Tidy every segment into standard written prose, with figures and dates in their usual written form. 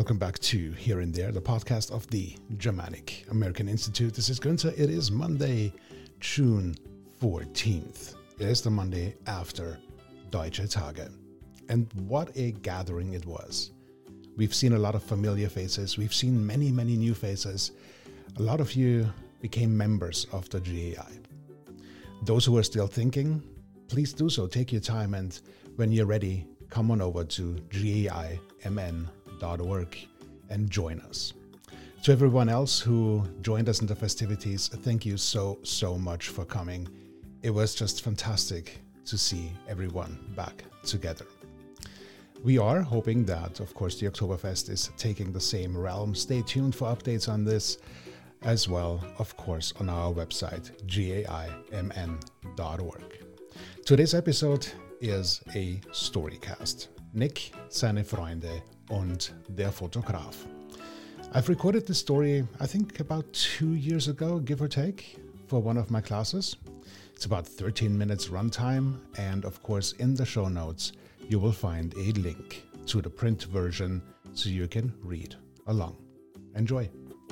welcome back to Here and There, the podcast of the Germanic American Institute. This is Günther. It is Monday, June 14th. It is the Monday after Deutsche Tage. And what a gathering it was. We've seen a lot of familiar faces. We've seen many new faces. A lot of you became members of the GAI. Those who are still thinking, please do so. Take your time, and when you're ready, come on over to gaimn.org and join us. To everyone else who joined us in the festivities, thank you so much for coming. It was just fantastic to see everyone back together. We are hoping that, of course, the Oktoberfest is taking the same realm. Stay tuned for updates on this as well, of course, on our website, gaimn.org. Today's episode is a Storycast. Nick, seine Freunde und der Fotograf. I've recorded this story, I think about 2 years ago, give or take, for one of my classes. It's about 13 minutes runtime, and of course in the show notes you will find a link to the print version so you can read along. Enjoy!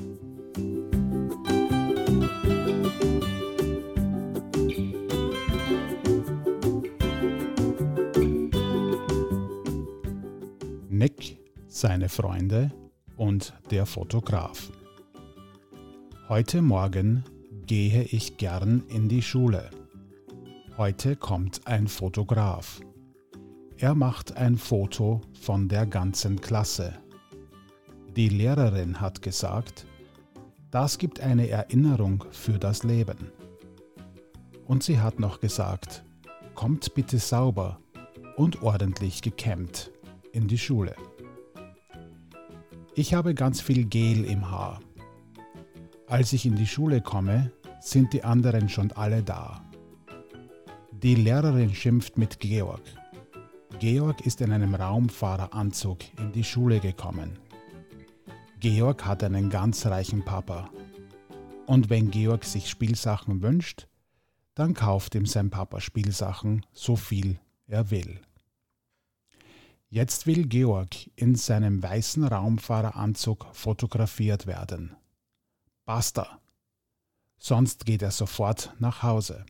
Nick, seine Freunde und der Fotograf. Heute Morgen gehe ich gern in die Schule. Heute kommt ein Fotograf. Er macht ein Foto von der ganzen Klasse. Die Lehrerin hat gesagt, das gibt eine Erinnerung für das Leben. Und sie hat noch gesagt, kommt bitte sauber und ordentlich gekämmt in die Schule. Ich habe ganz viel Gel im Haar. Als ich in die Schule komme, sind die anderen schon alle da. Die Lehrerin schimpft mit Georg. Georg ist in einem Raumfahreranzug in die Schule gekommen. Georg hat einen ganz reichen Papa. Und wenn Georg sich Spielsachen wünscht, dann kauft ihm sein Papa Spielsachen, so viel er will. Jetzt will Georg in seinem weißen Raumfahreranzug fotografiert werden. Basta! Sonst geht er sofort nach Hause.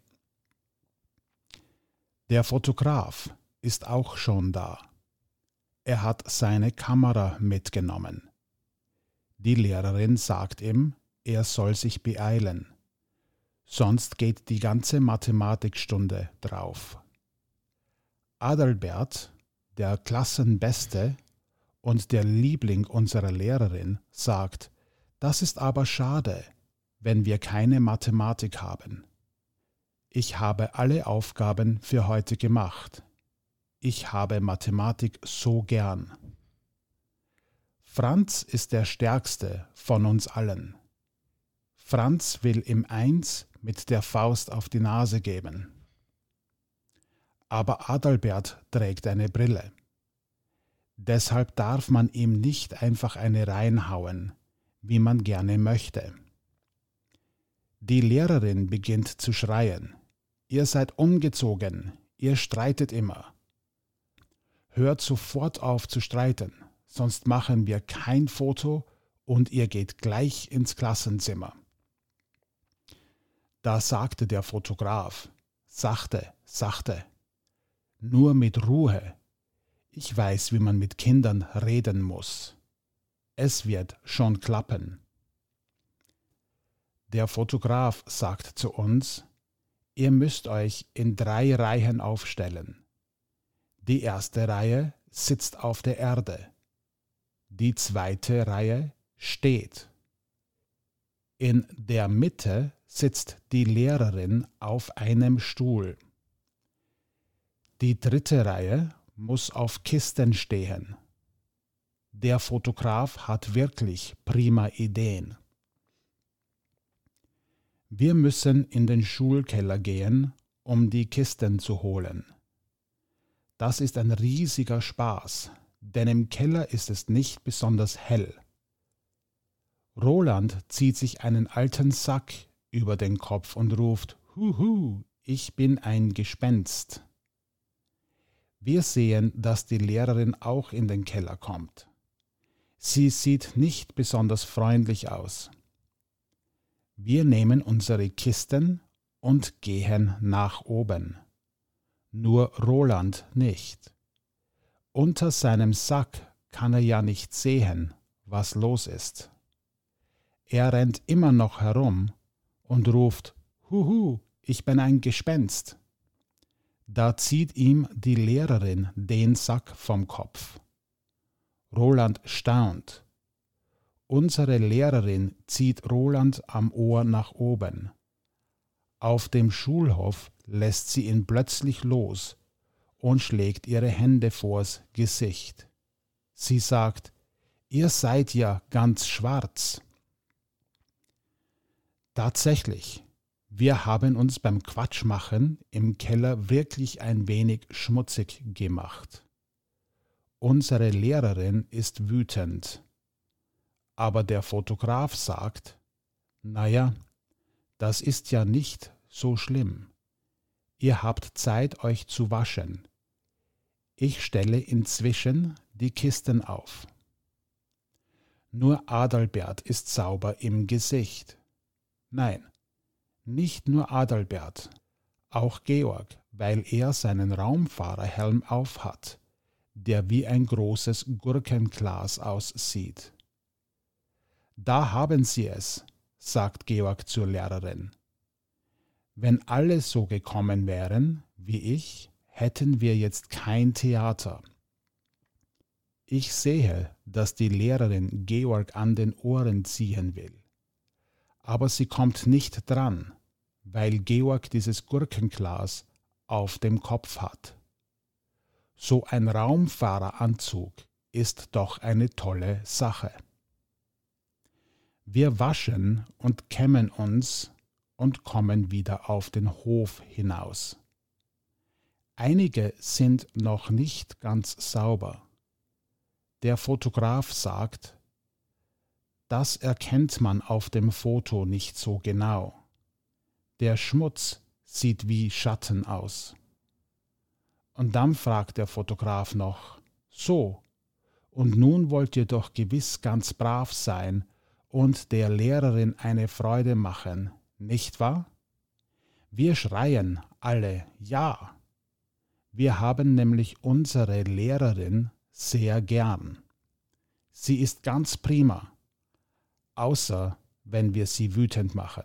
Der Fotograf ist auch schon da. Er hat seine Kamera mitgenommen. Die Lehrerin sagt ihm, er soll sich beeilen. Sonst geht die ganze Mathematikstunde drauf. Adalbert, der Klassenbeste und der Liebling unserer Lehrerin, sagt, das ist aber schade, wenn wir keine Mathematik haben. Ich habe alle Aufgaben für heute gemacht. Ich habe Mathematik so gern. Franz ist der Stärkste von uns allen. Franz will ihm 1 mit der Faust auf die Nase geben. Aber Adalbert trägt eine Brille. Deshalb darf man ihm nicht einfach eine reinhauen, wie man gerne möchte. Die Lehrerin beginnt zu schreien. Ihr seid ungezogen, ihr streitet immer. Hört sofort auf zu streiten, sonst machen wir kein Foto und ihr geht gleich ins Klassenzimmer. Da sagte der Fotograf, sachte, nur mit Ruhe. Ich weiß, wie man mit Kindern reden muss. Es wird schon klappen. Der Fotograf sagt zu uns, ihr müsst euch in 3 Reihen aufstellen. Die erste Reihe sitzt auf der Erde. Die zweite Reihe steht. In der Mitte sitzt die Lehrerin auf einem Stuhl. Die dritte Reihe muss auf Kisten stehen. Der Fotograf hat wirklich prima Ideen. Wir müssen in den Schulkeller gehen, um die Kisten zu holen. Das ist ein riesiger Spaß, denn im Keller ist es nicht besonders hell. Roland zieht sich einen alten Sack über den Kopf und ruft, Huhu, ich bin ein Gespenst. Wir sehen, dass die Lehrerin auch in den Keller kommt. Sie sieht nicht besonders freundlich aus. Wir nehmen unsere Kisten und gehen nach oben. Nur Roland nicht. Unter seinem Sack kann er ja nicht sehen, was los ist. Er rennt immer noch herum und ruft: Huhu, ich bin ein Gespenst. Da zieht ihm die Lehrerin den Sack vom Kopf. Roland staunt. Unsere Lehrerin zieht Roland am Ohr nach oben. Auf dem Schulhof lässt sie ihn plötzlich los und schlägt ihre Hände vors Gesicht. Sie sagt: Ihr seid ja ganz schwarz. Tatsächlich, wir haben uns beim Quatschmachen im Keller wirklich ein wenig schmutzig gemacht. Unsere Lehrerin ist wütend. Aber der Fotograf sagt: Naja, das ist ja nicht so schlimm. Ihr habt Zeit, euch zu waschen. Ich stelle inzwischen die Kisten auf. Nur Adalbert ist sauber im Gesicht. Nein, nicht nur Adalbert, auch Georg, weil er seinen Raumfahrerhelm aufhat, der wie ein großes Gurkenglas aussieht. Da haben Sie es, sagt Georg zur Lehrerin. Wenn alle so gekommen wären wie ich, hätten wir jetzt kein Theater. Ich sehe, dass die Lehrerin Georg an den Ohren ziehen will. Aber sie kommt nicht dran, weil Georg dieses Gurkenglas auf dem Kopf hat. So ein Raumfahreranzug ist doch eine tolle Sache. Wir waschen und kämmen uns und kommen wieder auf den Hof hinaus. Einige sind noch nicht ganz sauber. Der Fotograf sagt: Das erkennt man auf dem Foto nicht so genau. Der Schmutz sieht wie Schatten aus. Und dann fragt der Fotograf noch: So, und nun wollt ihr doch gewiss ganz brav sein und der Lehrerin eine Freude machen, nicht wahr? Wir schreien alle Ja. Wir haben nämlich unsere Lehrerin sehr gern. Sie ist ganz prima, außer wenn wir sie wütend machen.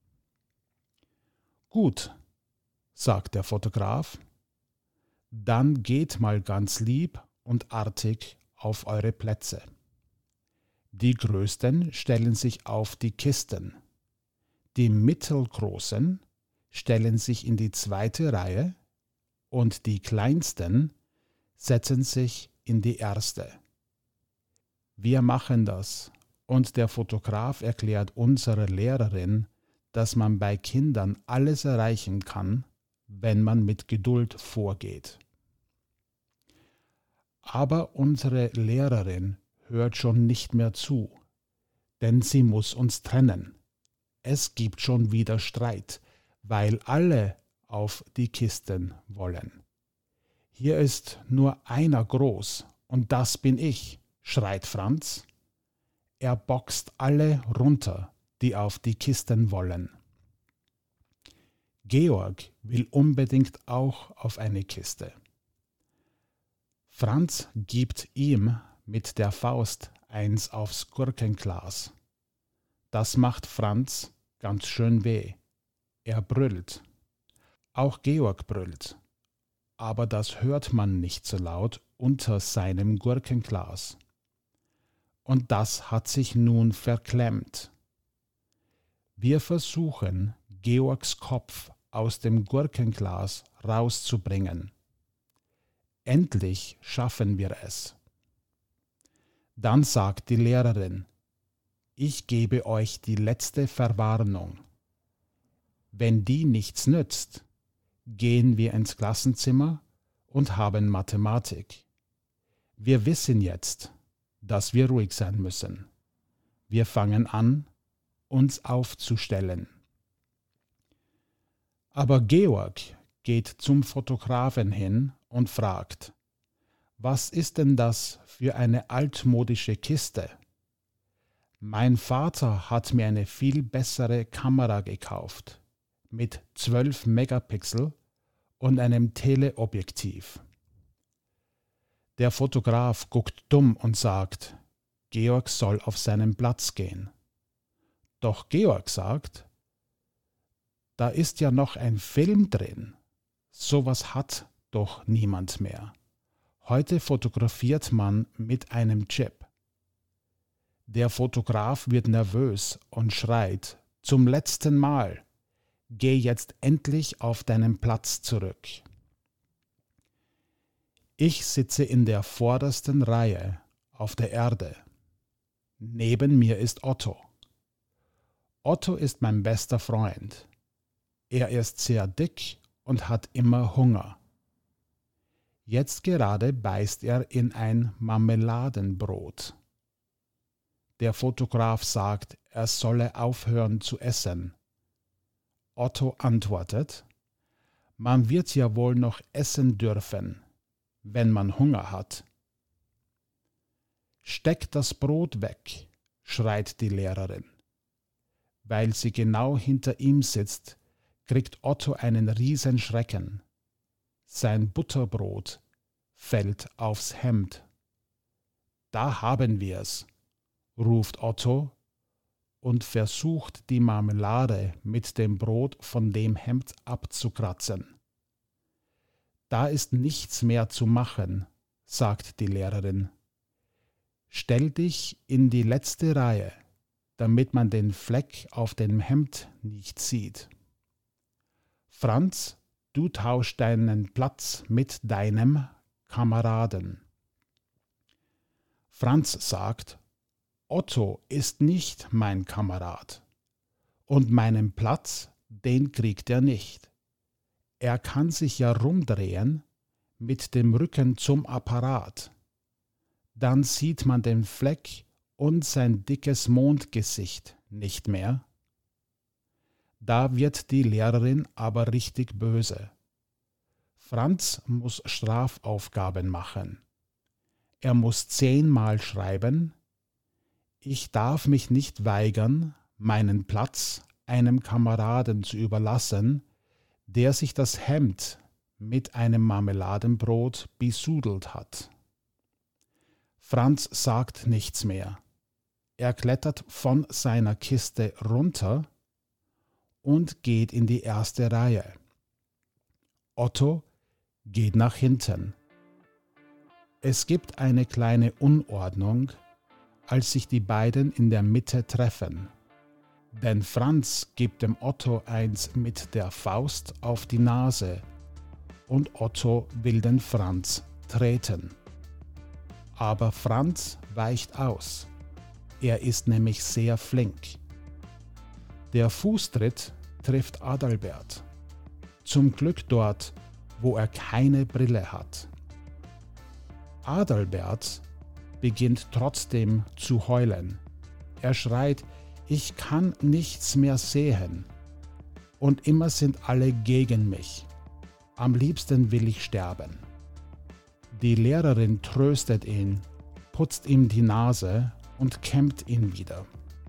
Gut, sagt der Fotograf, dann geht mal ganz lieb und artig auf eure Plätze. Die Größten stellen sich auf die Kisten. Die Mittelgroßen stellen sich in die zweite Reihe und die Kleinsten setzen sich in die erste. Wir machen das und der Fotograf erklärt unserer Lehrerin, dass man bei Kindern alles erreichen kann, wenn man mit Geduld vorgeht. Aber unsere Lehrerin hört schon nicht mehr zu, denn sie muss uns trennen. Es gibt schon wieder Streit, weil alle auf die Kisten wollen. Hier ist nur einer groß und das bin ich, schreit Franz. Er boxt alle runter, die auf die Kisten wollen. Georg will unbedingt auch auf eine Kiste. Franz gibt ihm mit der Faust eins aufs Gurkenglas. Das macht Franz ganz schön weh. Er brüllt. Auch Georg brüllt. Aber das hört man nicht so laut unter seinem Gurkenglas. Und das hat sich nun verklemmt. Wir versuchen, Georgs Kopf aus dem Gurkenglas rauszubringen. Endlich schaffen wir es. Dann sagt die Lehrerin: Ich gebe euch die letzte Verwarnung. Wenn die nichts nützt, gehen wir ins Klassenzimmer und haben Mathematik. Wir wissen jetzt, dass wir ruhig sein müssen. Wir fangen an, uns aufzustellen. Aber Georg geht zum Fotografen hin und fragt: Was ist denn das für eine altmodische Kiste? Mein Vater hat mir eine viel bessere Kamera gekauft, mit 12 Megapixel und einem Teleobjektiv. Der Fotograf guckt dumm und sagt, Georg soll auf seinen Platz gehen. Doch Georg sagt, da ist ja noch ein Film drin. Sowas hat doch niemand mehr. Heute fotografiert man mit einem Chip. Der Fotograf wird nervös und schreit, zum letzten Mal, geh jetzt endlich auf deinen Platz zurück. Ich sitze in der vordersten Reihe auf der Erde. Neben mir ist Otto. Otto ist mein bester Freund. Er ist sehr dick und hat immer Hunger. Jetzt gerade beißt er in ein Marmeladenbrot. Der Fotograf sagt, er solle aufhören zu essen. Otto antwortet, man wird ja wohl noch essen dürfen, wenn man Hunger hat. Steck das Brot weg, schreit die Lehrerin. Weil sie genau hinter ihm sitzt, kriegt Otto einen Riesenschrecken. Sein Butterbrot fällt aufs Hemd. Da haben wir's, ruft Otto und versucht die Marmelade mit dem Brot von dem Hemd abzukratzen. Da ist nichts mehr zu machen, sagt die Lehrerin. Stell dich in die letzte Reihe, damit man den Fleck auf dem Hemd nicht sieht. Franz, du tauschst deinen Platz mit deinem Kameraden. Franz sagt, Otto ist nicht mein Kamerad und meinen Platz, den kriegt er nicht. Er kann sich ja rumdrehen mit dem Rücken zum Apparat. Dann sieht man den Fleck und sein dickes Mondgesicht nicht mehr. Da wird die Lehrerin aber richtig böse. Franz muss Strafaufgaben machen. Er muss 10-mal schreiben, ich darf mich nicht weigern, meinen Platz einem Kameraden zu überlassen, der sich das Hemd mit einem Marmeladenbrot besudelt hat. Franz sagt nichts mehr. Er klettert von seiner Kiste runter und geht in die erste Reihe. Otto geht nach hinten. Es gibt eine kleine Unordnung, als sich die beiden in der Mitte treffen. Denn Franz gibt dem Otto eins mit der Faust auf die Nase und Otto will den Franz treten. Aber Franz weicht aus. Er ist nämlich sehr flink. Der Fußtritt trifft Adalbert. Zum Glück dort, wo er keine Brille hat. Adalbert beginnt trotzdem zu heulen. Er schreit, ich kann nichts mehr sehen. Und immer sind alle gegen mich. Am liebsten will ich sterben. Die Lehrerin tröstet ihn, putzt ihm die Nase und kämmt ihn wieder.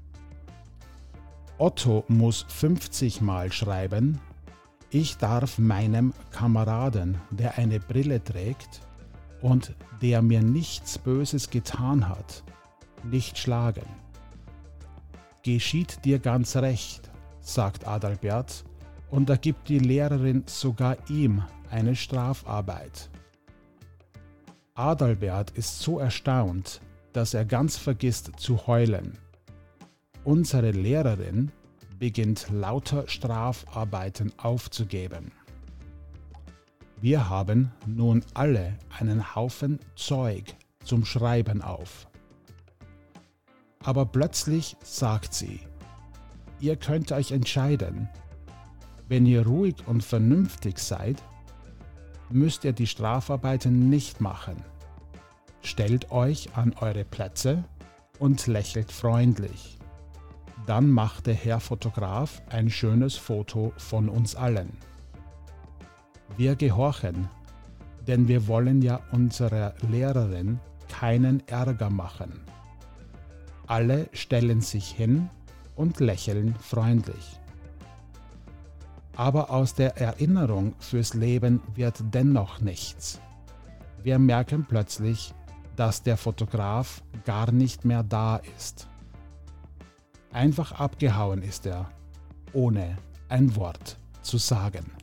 Otto muss 50-mal schreiben, ich darf meinem Kameraden, der eine Brille trägt und der mir nichts Böses getan hat, nicht schlagen. Geschieht dir ganz recht, sagt Adalbert, und da gibt die Lehrerin sogar ihm eine Strafarbeit. Adalbert ist so erstaunt, dass er ganz vergisst zu heulen. Unsere Lehrerin beginnt lauter Strafarbeiten aufzugeben. Wir haben nun alle einen Haufen Zeug zum Schreiben auf. Aber plötzlich sagt sie, ihr könnt euch entscheiden. Wenn ihr ruhig und vernünftig seid, müsst ihr die Strafarbeiten nicht machen. Stellt euch an eure Plätze und lächelt freundlich. Dann macht der Herr Fotograf ein schönes Foto von uns allen. Wir gehorchen, denn wir wollen ja unserer Lehrerin keinen Ärger machen. Alle stellen sich hin und lächeln freundlich. Aber aus der Erinnerung fürs Leben wird dennoch nichts. Wir merken plötzlich, dass der Fotograf gar nicht mehr da ist. Einfach abgehauen ist er, ohne ein Wort zu sagen.